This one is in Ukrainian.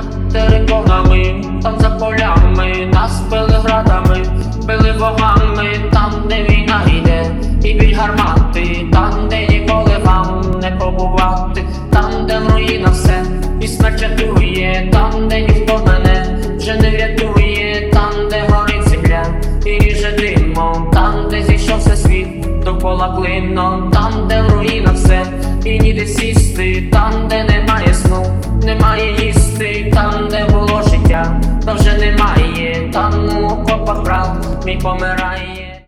над териконами, там за полями, нас били градами, били вогами, там, де війна йде, і бій гармати, там, де ніколи вам не побувати, там, де в руїнах все, і смерть чатує, там, де ніхто мене вже не врятує, там, де горить земля і ріже димом, там, де зійшовся світ довкола клином, там, де в руїнах все, і ніде сісти, там, де немає сну, немає їсти, там, де було життя, та вже немає, там у окопах брат мій помирає.